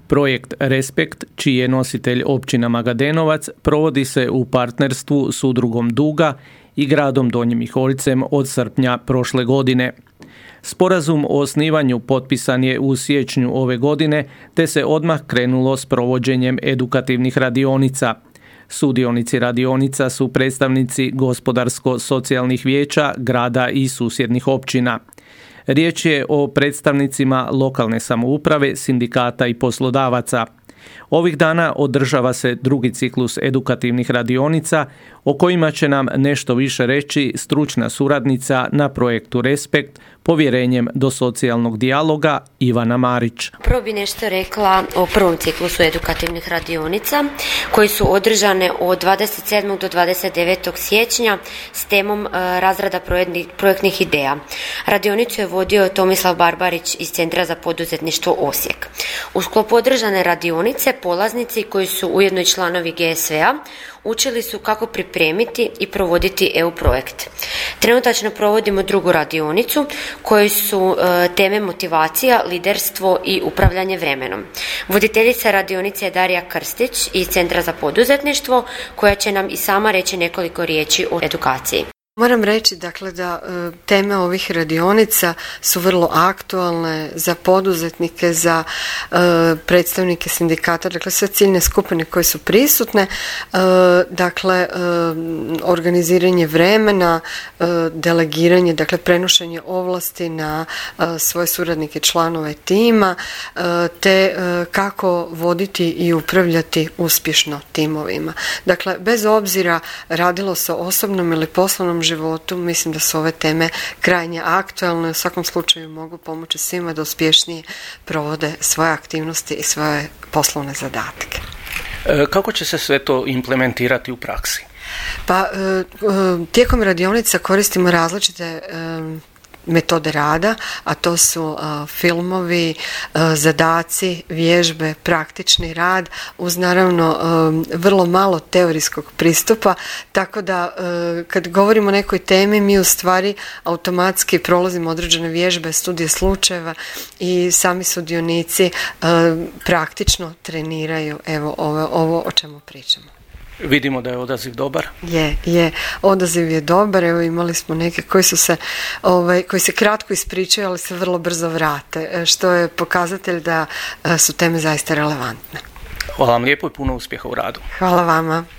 Projekt Respekt, čiji je nositelj općina Magadenovac, provodi se u partnerstvu s udrugom Duga i gradom Donjim Miholjcem od srpnja prošle godine. Sporazum o osnivanju potpisan je u siječnju ove godine, te se odmah krenulo s provođenjem edukativnih radionica. Sudionici radionica su predstavnici gospodarsko-socijalnih vijeća, grada i susjednih općina. Riječ je o predstavnicima lokalne samouprave, sindikata i poslodavaca. Ovih dana održava se drugi ciklus edukativnih radionica o kojima će nam nešto više reći stručna suradnica na projektu Respekt povjerenjem do socijalnog dijaloga Ivana Marić. Prvo bi nešto rekla o prvom ciklusu edukativnih radionica koji su održane od 27. do 29. siječnja s temom razrada projektnih ideja. Radionicu je vodio Tomislav Barbarić iz Centra za poduzetništvo Osijek. U sklopu održane radionice polaznici koji su ujedno i članovi GSV-a učili su kako pripremiti i provoditi EU projekt. Trenutačno provodimo drugu radionicu koji su teme motivacija, liderstvo i upravljanje vremenom. Voditeljica radionice je Darija Krstić iz Centra za poduzetništvo koja će nam i sama reći nekoliko riječi o edukaciji. Moram reći dakle da teme ovih radionica su vrlo aktualne za poduzetnike, za predstavnike sindikata, dakle sve ciljne skupine koje su prisutne, dakle organiziranje vremena, delegiranje, dakle prenošenje ovlasti na svoje suradnike, članove tima, te kako voditi i upravljati uspješno timovima. Dakle, bez obzira radilo se o osobnom ili poslovnom životu, mislim da su ove teme krajnje aktualne, u svakom slučaju mogu pomoći svima da uspješnije provode svoje aktivnosti i svoje poslovne zadatke. Kako će se sve to implementirati u praksi? Pa, tijekom radionica koristimo različite metode rada, a to su filmovi, zadaci, vježbe, praktični rad uz naravno vrlo malo teorijskog pristupa, tako da kad govorimo o nekoj temi mi u stvari automatski prolazimo određene vježbe, studije slučajeva i sami sudionici praktično treniraju ovo o čemu pričamo. Vidimo da je odaziv dobar. Je, odaziv je dobar. Evo imali smo neke koji se kratko ispričaju, ali se vrlo brzo vrate, što je pokazatelj da su teme zaista relevantne. Hvala vam lijepo i puno uspjeha u radu. Hvala vama.